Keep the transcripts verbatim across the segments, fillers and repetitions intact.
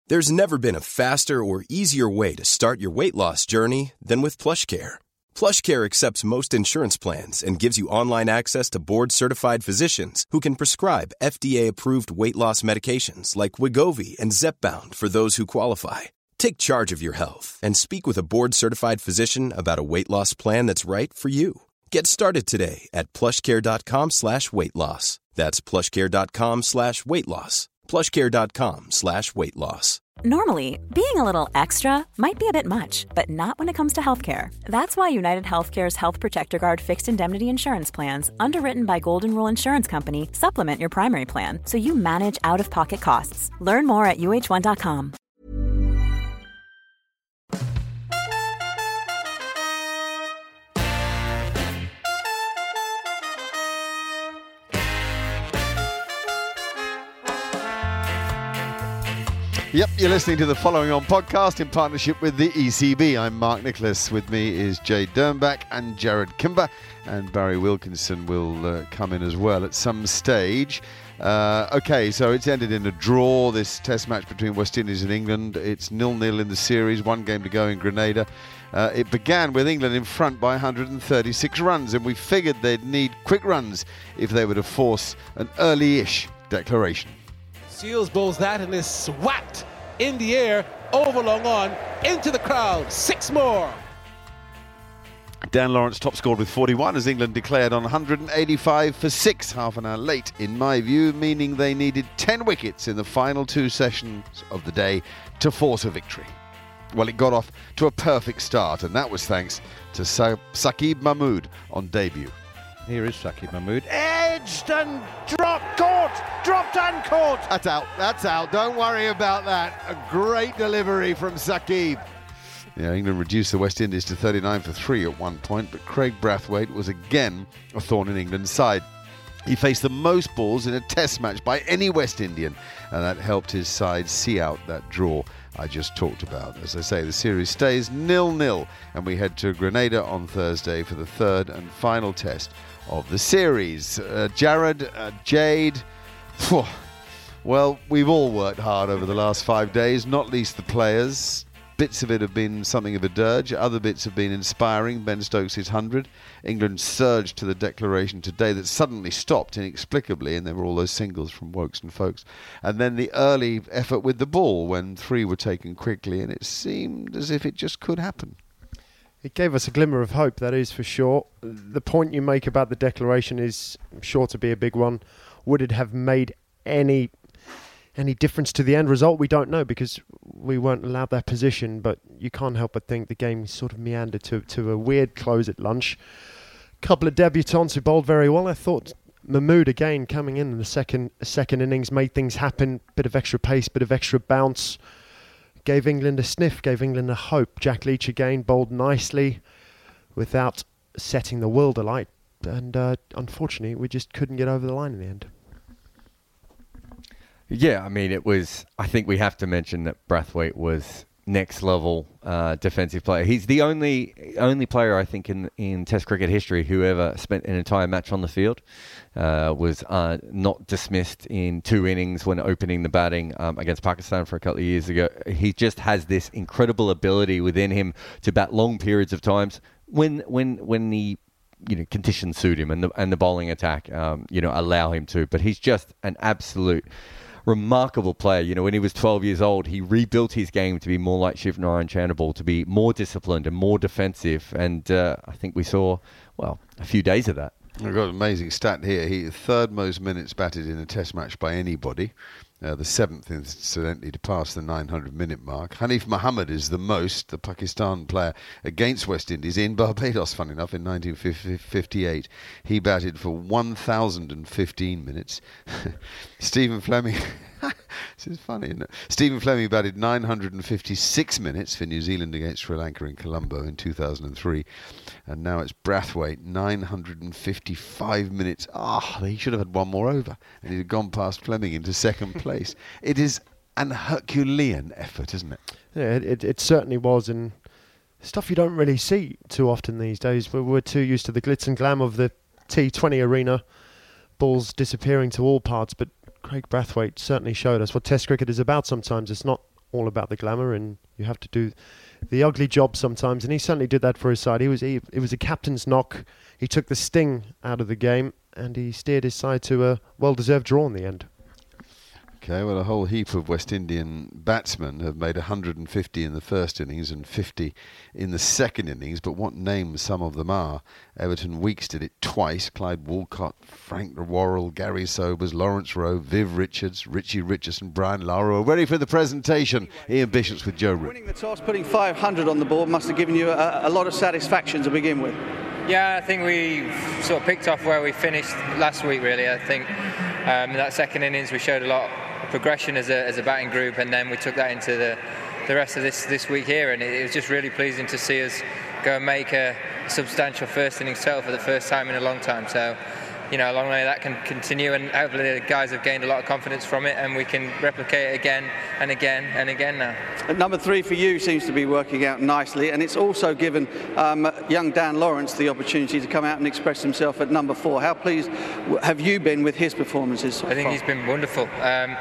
There's never been a faster or easier way to start your weight loss journey than with PlushCare. PlushCare accepts most insurance plans and gives you online access to board-certified physicians who can prescribe F D A-approved weight loss medications like Wegovy and Zepbound for those who qualify. Take charge of your health and speak with a board-certified physician about a weight loss plan that's right for you. Get started today at plushcare.com slash weight loss. That's plushcare.com slash weight loss. plushcare.com slash weight loss. Normally, being a little extra might be a bit much, but not when it comes to healthcare. That's why United Healthcare's Health Protector Guard fixed indemnity insurance plans, underwritten by Golden Rule Insurance Company, supplement your primary plan so you manage out-of-pocket costs. Learn more at U H one dot com. Yep, you're listening to the Following On podcast in partnership with the E C B. I'm Mark Nicholas. With me is Jay Dernbach and Jared Kimber, and Barry Wilkinson will uh, come in as well at some stage. Uh, okay, so it's ended in a draw, this test match between West Indies and England. It's nil-nil in the series, one game to go in Grenada. Uh, it began with England in front by one hundred thirty-six runs, and we figured they'd need quick runs if they were to force an early-ish declaration. Seals bowls that and is swapped in the air, over long on, into the crowd. Six more. Dan Lawrence top scored with forty-one as England declared on one hundred eighty-five for six, half an hour late in my view, meaning they needed ten wickets in the final two sessions of the day to force a victory. Well, it got off to a perfect start, and that was thanks to Sa- Saqib Mahmood on debut. Here is Saqib Mahmood, edged and dropped, caught, dropped and caught. That's out, that's out, don't worry about that. A great delivery from Saqib. Yeah, England reduced the West Indies to thirty-nine for three at one point, but Craig Brathwaite was again a thorn in England's side. He faced the most balls in a test match by any West Indian, and that helped his side see out that draw I just talked about. As I say, the series stays nil-nil, and we head to Grenada on Thursday for the third and final test of the series. Uh, Jared, uh, Jade, phew, well, we've all worked hard over the last five days, not least the players. Bits of it have been something of a dirge. Other bits have been inspiring. Ben Stokes' one hundred. England surged to the declaration today that suddenly stopped inexplicably, and there were all those singles from Wokes and Folks. And then the early effort with the ball when three were taken quickly, and it seemed as if it just could happen. It gave us a glimmer of hope, that is for sure. The point you make about the declaration is sure to be a big one. Would it have made any any difference to the end result? We don't know, because we weren't allowed that position, but you can't help but think the game sort of meandered to, to a weird close at lunch. A couple of debutants who bowled very well. I thought Mahmood, again, coming in in the second second innings, made things happen. Bit of extra pace, bit of extra bounce. Gave England a sniff, gave England a hope. Jack Leach again bowled nicely without setting the world alight. And uh, unfortunately, we just couldn't get over the line in the end. Yeah, I mean, it was, I think we have to mention that Brathwaite was next level uh, defensive player. He's the only only player, I think, in in Test cricket history who ever spent an entire match on the field, uh, was uh, not dismissed in two innings when opening the batting um, against Pakistan for a couple of years ago. He just has this incredible ability within him to bat long periods of times when when when the you know conditions suit him and the and the bowling attack um, you know allow him to. But he's just an absolute remarkable player. You know, when he was twelve years old, he rebuilt his game to be more like Shivnarine Chandimal, to be more disciplined and more defensive. And uh, I think we saw, well, a few days of that. I've got an amazing stat here. He third most minutes batted in a test match by anybody. Uh, the seventh, incidentally, to pass the nine hundred minute mark. Hanif Mohammed is the most, the Pakistan player, against West Indies in Barbados, funny enough, in nineteen fifty-eight. He batted for one thousand fifteen minutes. Stephen Fleming... This is funny, isn't it? Stephen Fleming batted nine hundred fifty-six minutes for New Zealand against Sri Lanka in Colombo in two thousand three. And now it's Brathwaite, nine hundred fifty-five minutes. Ah, oh, he should have had one more over. And he'd have gone past Fleming into second place. It is an Herculean effort, isn't it? Yeah, it, it, it certainly was. And stuff you don't really see too often these days. We're, we're too used to the glitz and glam of the T twenty arena. Balls disappearing to all parts, but Craig Brathwaite certainly showed us what Test cricket is about sometimes. It's not all about the glamour, and you have to do the ugly job sometimes, and he certainly did that for his side. He was he, it was a captain's knock. He took the sting out of the game, and he steered his side to a well-deserved draw in the end. Okay, well, a whole heap of West Indian batsmen have made one hundred fifty in the first innings and fifty in the second innings, but what names some of them are. Everton Weekes did it twice. Clyde Walcott, Frank Worrell, Gary Sobers, Lawrence Rowe, Viv Richards, Richie Richardson, Brian Lara are ready for the presentation. Ian Bishops with Joe Root. Winning the toss, putting five hundred on the board must have given you a, a lot of satisfaction to begin with. Yeah, I think we sort of picked off where we finished last week, really. I think um, in that second innings we showed a lot of progression as a, as a batting group, and then we took that into the, the rest of this, this week here, and it, it was just really pleasing to see us go and make a substantial first innings total for the first time in a long time. So, you know, a long way that can continue, and hopefully the guys have gained a lot of confidence from it, and we can replicate it again and again and again now. At number three for you seems to be working out nicely, and it's also given um, young Dan Lawrence the opportunity to come out and express himself at number four. How pleased have you been with his performances so I think far? He's been wonderful. Um,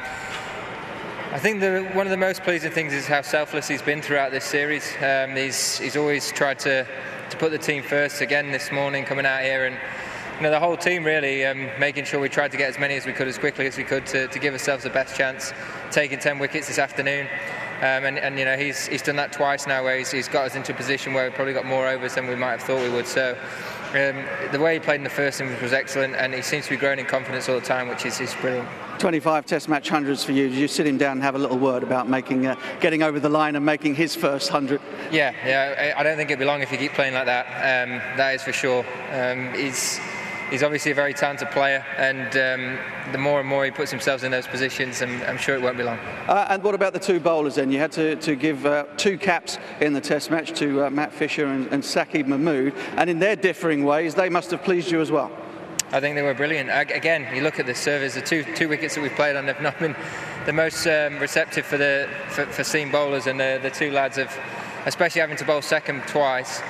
I think the, one of the most pleasing things is how selfless he's been throughout this series. Um, he's, he's always tried to, to put the team first. Again this morning, coming out here, and you know, the whole team really um, making sure we tried to get as many as we could as quickly as we could to, to give ourselves the best chance, taking ten wickets this afternoon. Um, and, and you know, he's he's done that twice now, where he's, he's got us into a position where we probably got more overs than we might have thought we would. So um, the way he played in the first innings was excellent, and he seems to be growing in confidence all the time, which is, is brilliant. twenty-five Test match hundreds for you. Did you sit him down and have a little word about making, uh, getting over the line and making his first hundred? Yeah, yeah. I, I don't think it'd be long if you keep playing like that. Um, that is for sure. Um, he's. He's obviously a very talented player, and um, the more and more he puts himself in those positions, I'm, I'm sure it won't be long. Uh, and what about the two bowlers then? You had to, to give uh, two caps in the Test match to uh, Matt Fisher and, and Saqib Mahmood, and in their differing ways, they must have pleased you as well. I think they were brilliant. Again, you look at the service, the two two wickets that we've played on have not been the most um, receptive for the for, for seam bowlers, and the, the two lads have, especially having to bowl second twice.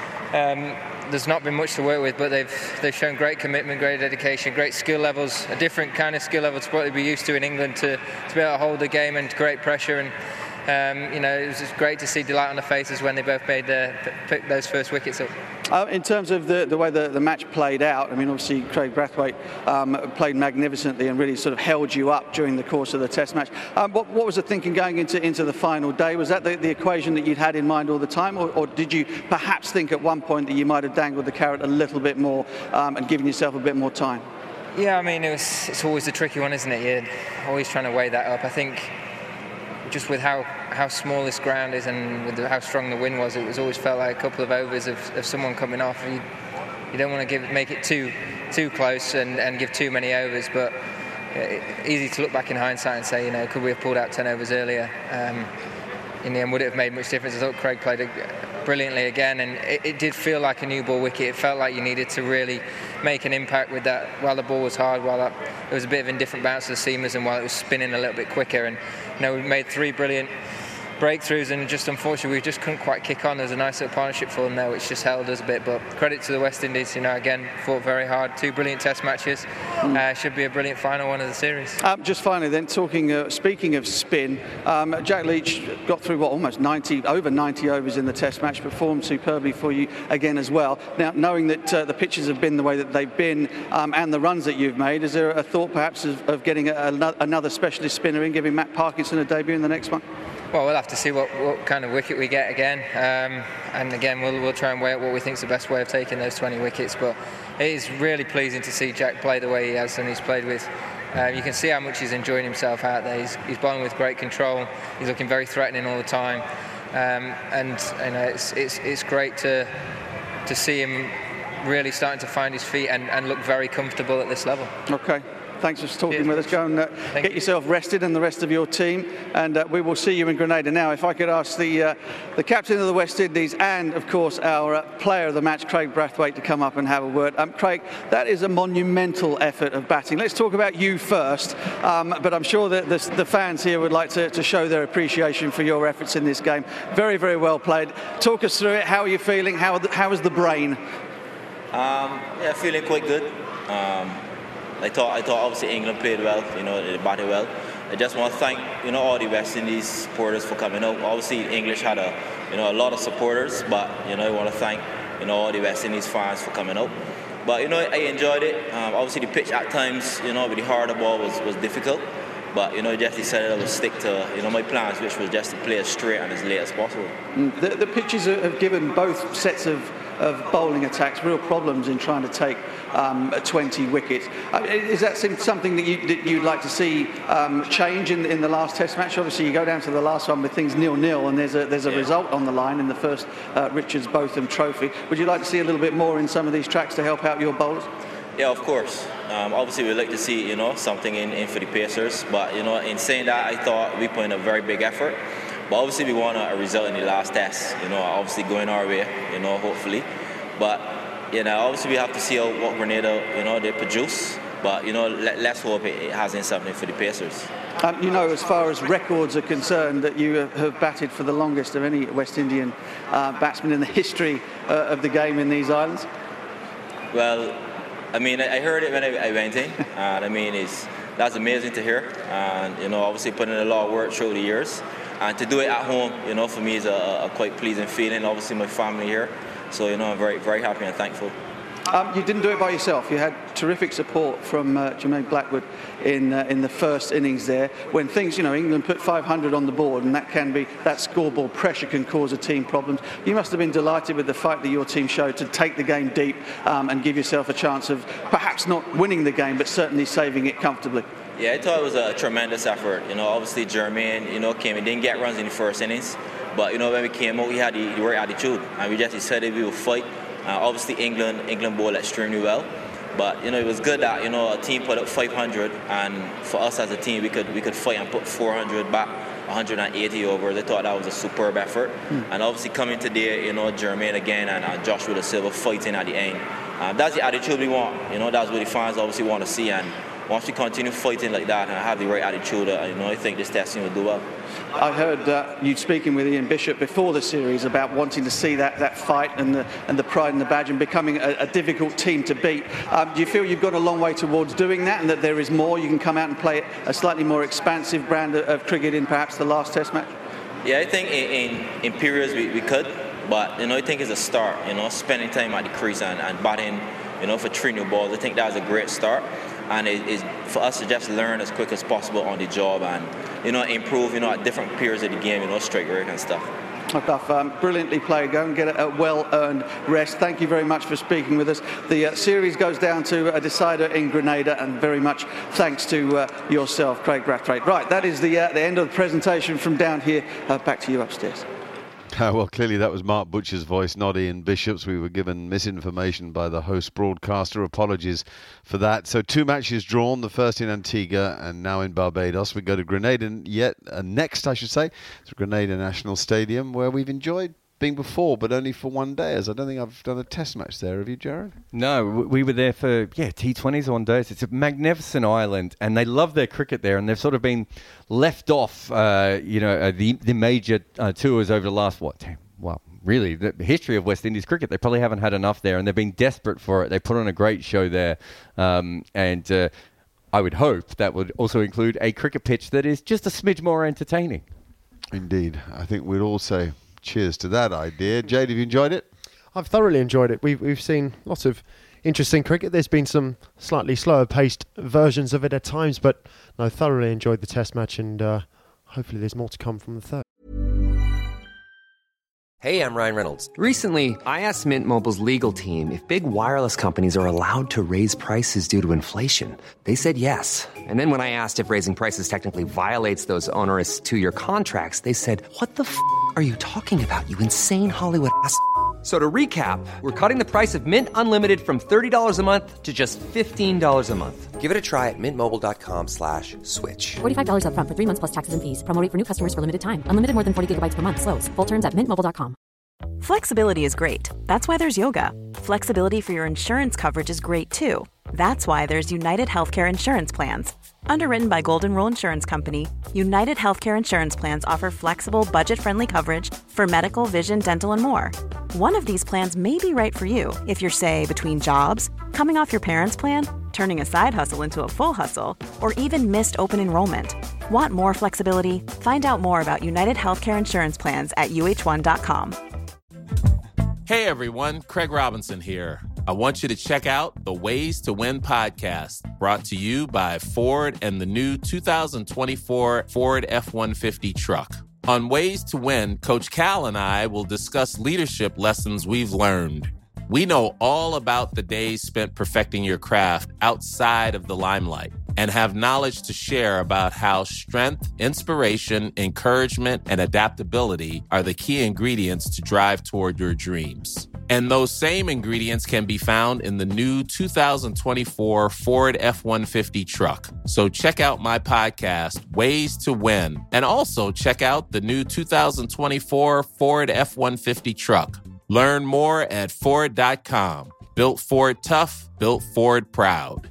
Um, There's not been much to work with, but they've they've shown great commitment, great dedication, great skill levels, a different kind of skill level to what we're used to in England, to, to be able to hold the game and great pressure. And um, you know, it was just great to see delight on their faces when they both made the, picked those first wickets up. Uh, in terms of the, the way the, the match played out, I mean, obviously Craig Brathwaite um, played magnificently and really sort of held you up during the course of the Test match. Um, what, what was the thinking going into, into the final day? Was that the, the equation that you'd had in mind all the time, or, or did you perhaps think at one point that you might have dangled the carrot a little bit more um, and given yourself a bit more time? Yeah, I mean, it was, it's always a tricky one, isn't it? You're always trying to weigh that up. I think just with how, how small this ground is and with how strong the wind was, it was always felt like a couple of overs of, of someone coming off. You, you don't want to give make it too too close and, and give too many overs, but it, easy to look back in hindsight and say, you know, could we have pulled out ten overs earlier? Um, in the end, would it have made much difference? I thought Craig played a, brilliantly again, and it, it did feel like a new ball wicket. It felt like you needed to really make an impact with that while the ball was hard, while that, it was a bit of indifferent bounce to the seamers, and while it was spinning a little bit quicker. And you know, we made three brilliant breakthroughs, and just unfortunately we just couldn't quite kick on. There was a nice little partnership for them there which just held us a bit, but credit to the West Indies, you know, again fought very hard. Two brilliant Test matches. mm. Uh, should be a brilliant final one of the series. Um, just finally then, talking uh, speaking of spin, um, Jack Leach got through what, almost ninety over ninety overs in the Test match, performed superbly for you again as well. Now, knowing that uh, the pitches have been the way that they've been, um, and the runs that you've made, is there a thought perhaps of, of getting a, a, another specialist spinner in, giving Matt Parkinson a debut in the next one? Well, we'll have to see what, what kind of wicket we get again, um, and again we'll, we'll try and weigh out what we think is the best way of taking those twenty wickets. But it is really pleasing to see Jack play the way he has and he's played with. Uh, you can see how much he's enjoying himself out there. He's, he's bowling with great control. He's looking very threatening all the time, um, and you know, it's, it's it's great to to see him really starting to find his feet and, and look very comfortable at this level. Okay. Thanks for talking Cheers. with us. Go and uh, get you. yourself rested, and the rest of your team, and uh, we will see you in Grenada. Now, if I could ask the uh, the captain of the West Indies and, of course, our uh, player of the match, Craig Brathwaite, to come up and have a word. Um, Craig, that is a monumental effort of batting. Let's talk about you first, um, but I'm sure that the, the fans here would like to, to show their appreciation for your efforts in this game. Very, very well played. Talk us through it. How are you feeling? How, how is the brain? Um, yeah, feeling quite good. Um, I thought, I thought obviously England played well, you know, they batted well. I just want to thank, you know, all the West Indies supporters for coming out. Obviously, the English had a, you know, a lot of supporters, but, you know, I want to thank, you know, all the West Indies fans for coming out. But, you know, I enjoyed it. Um, obviously, the pitch at times, you know, with the harder ball was, was difficult. But, you know, just decided I would stick to, you know, my plans, which was just to play as straight and as late as possible. The, the pitches have given both sets of, of bowling attacks real problems in trying to take um, twenty wickets. Uh, is that something that, you, that you'd like to see um, change in, in the last Test match? Obviously, you go down to the last one with things nil-nil, and there's a, there's a yeah. result on the line in the first uh, Richards Botham Trophy. Would you like to see a little bit more in some of these tracks to help out your bowlers? Yeah, of course. Um, obviously, we'd like to see, you know, something in, in for the Pacers. But, you know, in saying that, I thought we put in a very big effort. But obviously, we want a, a result in the last test, you know, obviously going our way, you know, hopefully. But, you know, obviously, we have to see how, what Grenada, you know, they produce. But, you know, let, let's hope it, it has in something for the Pacers. Um, you know, as far as records are concerned, that you have batted for the longest of any West Indian uh, batsman in the history uh, of the game in these islands. Well, I mean, I heard it when I, I went in, and I mean, it's, that's amazing to hear. And, you know, obviously putting in a lot of work through the years. And to do it at home, you know, for me is a, a quite pleasing feeling. Obviously, my family here. So, you know, I'm very, very happy and thankful. Um, you didn't do it by yourself. You had terrific support from uh, Jermaine Blackwood in uh, in the first innings there. When things, you know, England put five hundred on the board, and that can be, that scoreboard pressure can cause a team problems. You must have been delighted with the fight that your team showed to take the game deep um, and give yourself a chance of perhaps not winning the game, but certainly saving it comfortably. Yeah, I thought it was a tremendous effort. You know, obviously Jermaine, you know, came and didn't get runs in the first innings, but you know, when we came out, we had the, the right attitude, and we just decided we would fight. Uh, obviously, England England bowled extremely well, but you know it was good that you know a team put up five hundred, and for us as a team, we could we could fight and put four hundred back, one hundred eighty overs. I thought that was a superb effort, mm. and obviously coming today, you know Jermaine again and uh, Joshua Da Silva fighting at the end. Um, that's the attitude we want. You know that's what the fans obviously want to see, and once we continue fighting like that and have the right attitude, uh, you know I think this test team will do well. I heard uh, you speaking with Ian Bishop before the series about wanting to see that, that fight and the and the pride and the badge and becoming a, a difficult team to beat. Um, do you feel you've gone a long way towards doing that, and that there is more? You can come out and play a slightly more expansive brand of, of cricket in perhaps the last Test match? Yeah, I think in, in, in periods we, we could, but you know I think it's a start. You know, spending time at the crease and, and batting, you know, for three new balls. I think that was a great start. And it is for us to just learn as quick as possible on the job and, you know, improve, you know, at different periods of the game, you know, strike rate and stuff. Stuff, um, brilliantly played. Go and get a, a well-earned rest. Thank you very much for speaking with us. The uh, series goes down to a decider in Grenada, and very much thanks to uh, yourself, Craig Brathwaite. Right, that is the uh, the end of the presentation from down here. Uh, back to you upstairs. Uh, well, clearly that was Mark Butcher's voice, not Ian Bishop's. We were given misinformation by the host broadcaster. Apologies for that. So two matches drawn, the first in Antigua and now in Barbados. We go to Grenada yet uh, next, I should say, to Grenada National Stadium, where we've enjoyed being before, but only for one day, as I don't think I've done a test match there. Have you, Jared? No, we were there for, yeah, T twenties on days. It's a magnificent island, and they love their cricket there, and they've sort of been left off, uh, you know, uh, the, the major uh, tours over the last, what, ten, well, really, the history of West Indies cricket. They probably haven't had enough there, and they've been desperate for it. They put on a great show there, um, and uh, I would hope that would also include a cricket pitch that is just a smidge more entertaining. Indeed. I think we'd all say cheers to that idea. Jade, have you enjoyed it? I've thoroughly enjoyed it. We've we've seen lots of interesting cricket. There's been some slightly slower paced versions of it at times, but I thoroughly enjoyed the test match, and uh, hopefully there's more to come from the third. Hey, I'm Ryan Reynolds. Recently, I asked Mint Mobile's legal team if big wireless companies are allowed to raise prices due to inflation. They said yes. And then when I asked if raising prices technically violates those onerous two-year contracts, they said, "What the f*** are you talking about, you insane Hollywood ass f- So to recap, we're cutting the price of Mint Unlimited from thirty dollars a month to just fifteen dollars a month. Give it a try at mintmobile.com slash switch. forty-five dollars up front for three months plus taxes and fees. Promo rate for new customers for limited time. Unlimited more than forty gigabytes per month. Slows full terms at mint mobile dot com. Flexibility is great. That's why there's yoga. Flexibility for your insurance coverage is great too. That's why there's United Healthcare Insurance Plans. Underwritten by Golden Rule Insurance Company, United Healthcare Insurance Plans offer flexible, budget-friendly coverage for medical, vision, dental, and more. One of these plans may be right for you if you're, say, between jobs, coming off your parents' plan, turning a side hustle into a full hustle, or even missed open enrollment. Want more flexibility? Find out more about United Healthcare Insurance Plans at U H one dot com. Hey everyone, Craig Robinson here. I want you to check out the Ways to Win podcast, brought to you by Ford and the new two thousand twenty-four Ford F one fifty truck. On Ways to Win, Coach Cal and I will discuss leadership lessons we've learned. We know all about the days spent perfecting your craft outside of the limelight and have knowledge to share about how strength, inspiration, encouragement, and adaptability are the key ingredients to drive toward your dreams. And those same ingredients can be found in the new two thousand twenty-four Ford F one fifty truck. So check out my podcast, Ways to Win, and also check out the new two thousand twenty-four Ford F one fifty truck. Learn more at Ford dot com. Built Ford tough, built Ford proud.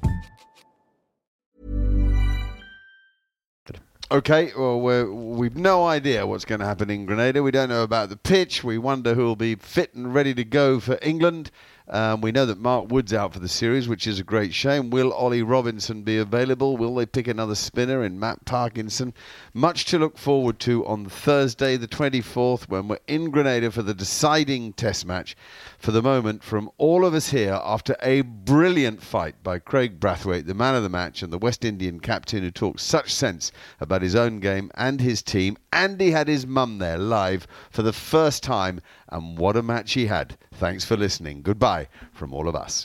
Okay, well, we're, we've no idea what's going to happen in Grenada. We don't know about the pitch. We wonder who will be fit and ready to go for England. Um, we know that Mark Wood's out for the series, which is a great shame. Will Ollie Robinson be available? Will they pick another spinner in Matt Parkinson? Much to look forward to on Thursday, the twenty-fourth, when we're in Grenada for the deciding test match. For the moment, from all of us here, after a brilliant fight by Craig Brathwaite, the man of the match and the West Indian captain who talks such sense about his own game and his team, and he had his mum there live for the first time, and what a match he had. Thanks for listening. Goodbye from all of us.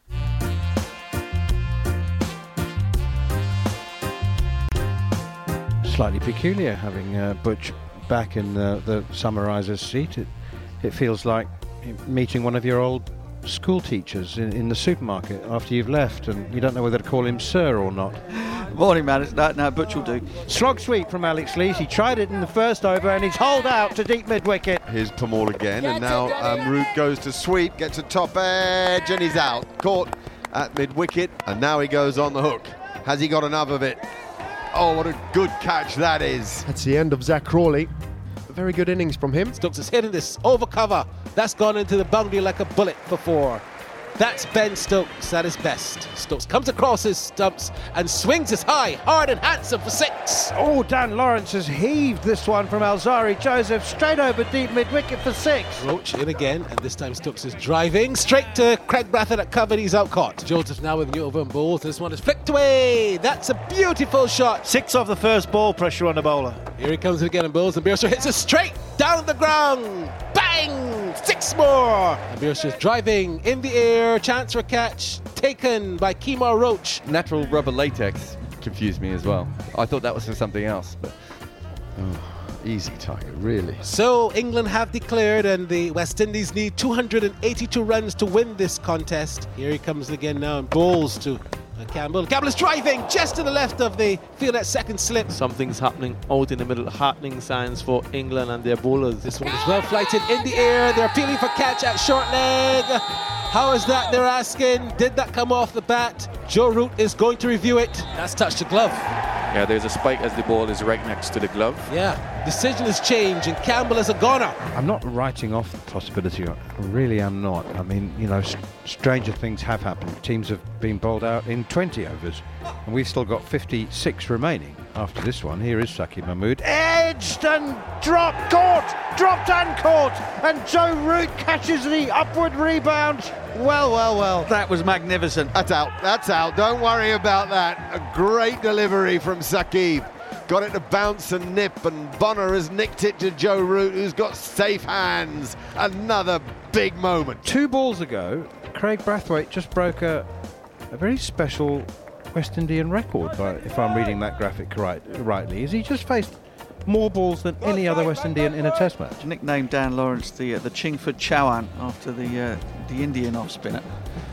Slightly peculiar having uh, Butch back in the, the summariser's seat. It, it feels like meeting one of your old school teachers in, in the supermarket after you've left and you don't know whether to call him sir or not. Morning, man. It's, no, no, Butch will do. Slog sweep from Alex Lees. He tried it in the first over and he's holed out to deep mid-wicket. Here's Pamal again, and now um, Root goes to sweep, gets a top edge, and he's out. Caught at mid-wicket, and now he goes on the hook. Has he got enough of it? Oh, what a good catch that is. That's the end of Zach Crawley. A very good innings from him. Stokes is hitting this over cover. That's gone into the boundary like a bullet for four. That's Ben Stokes at his best. Stokes comes across his stumps and swings his high, hard and handsome for six. Oh, Dan Lawrence has heaved this one from Alzari Joseph straight over deep mid-wicket for six. Roach in again, and this time Stokes is driving straight to Craig Brathwaite at cover. He's out caught. Joseph now with the over and bowls. This one is flicked away. That's a beautiful shot. Six off the first ball, pressure on the bowler. Here he comes again and bowls, and Beershire hits it straight down the ground. Bang! Six more. And Beershire's driving in the air. Chance for a catch taken by Kemar Roach. Natural rubber latex confused me as well. I thought that was for something else, but oh, easy Tiger, really. So England have declared, and the West Indies need two hundred eighty-two runs to win this contest. Here he comes again now and bowls to uh, Campbell. Campbell is driving just to the left of the field at second slip. Something's happening out in the middle. Heartening signs for England and their bowlers. This one is well flighted in the air. They're appealing for catch at short leg. How is that, they're asking? Did that come off the bat? Joe Root is going to review it. That's touched the glove. Yeah, there's a spike as the ball is right next to the glove. Yeah, decision has changed and Campbell is a goner. I'm not writing off the possibility. I really am not. I mean, you know, st- stranger things have happened. Teams have been bowled out in twenty overs and we've still got fifty-six remaining. After this one, here is Saqib Mahmood. Edged and dropped, caught, dropped and caught, and Joe Root catches the upward rebound. Well, well, well. That was magnificent. That's out, that's out. Don't worry about that. A great delivery from Saqib. Got it to bounce and nip, and Bonner has nicked it to Joe Root, who's got safe hands. Another big moment. Two balls ago, Craig Brathwaite just broke a, a very special West Indian record, if I'm reading that graphic right, rightly. Is he just faced more balls than any other West Indian in a test match? Nicknamed Dan Lawrence the uh, the Chingford Chauhan after the uh, the Indian off spinner.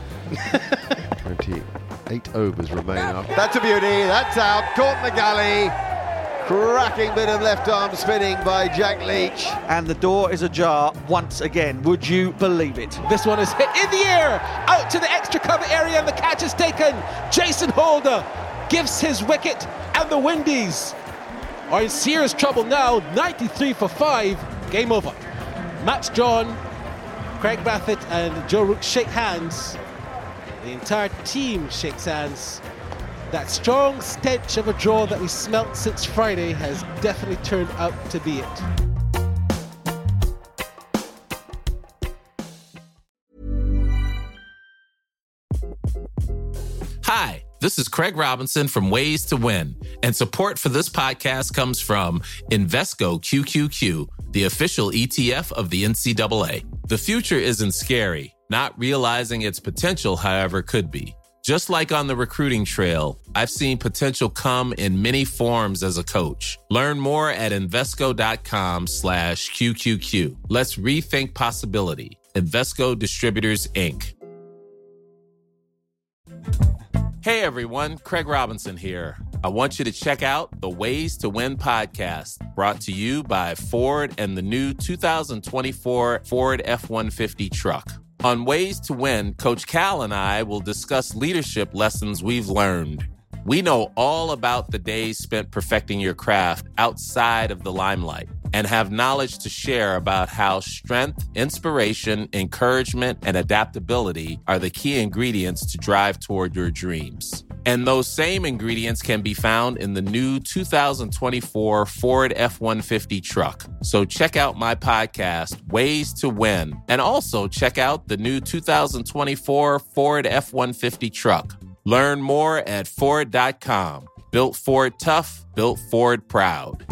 twenty-eight overs remain after. That's a beauty. That's out. Caught in the gully. Cracking bit of left arm spinning by Jack Leach. And the door is ajar once again. Would you believe it? This one is hit in the air, out to the extra cover area, and the catch is taken. Jason Holder gives his wicket, and the Windies are in serious trouble now. ninety-three for five. Game over. Match drawn. Craig Brathwaite and Joe Root shake hands. The entire team shakes hands. that strong stench of a draw that we smelt since Friday has definitely turned out to be it. Hi, this is Craig Robinson from Ways to Win, and support for this podcast comes from Invesco Q Q Q, the official E T F of the N C double A. The future isn't scary. Not realizing its potential, however, could be. Just like on the recruiting trail, I've seen potential come in many forms as a coach. Learn more at Invesco.com slash QQQ. Let's rethink possibility. Invesco Distributors, Incorporated. Hey everyone, Craig Robinson here. I want you to check out the Ways to Win podcast, brought to you by Ford and the new two thousand twenty-four Ford F one fifty truck. On Ways to Win, Coach Cal and I will discuss leadership lessons we've learned. We know all about the days spent perfecting your craft outside of the limelight and have knowledge to share about how strength, inspiration, encouragement, and adaptability are the key ingredients to drive toward your dreams. And those same ingredients can be found in the new two thousand twenty-four Ford F one fifty truck. So check out my podcast, Ways to Win, and also check out the new two thousand twenty-four Ford F one fifty truck. Learn more at Ford dot com. Built Ford tough, built Ford proud.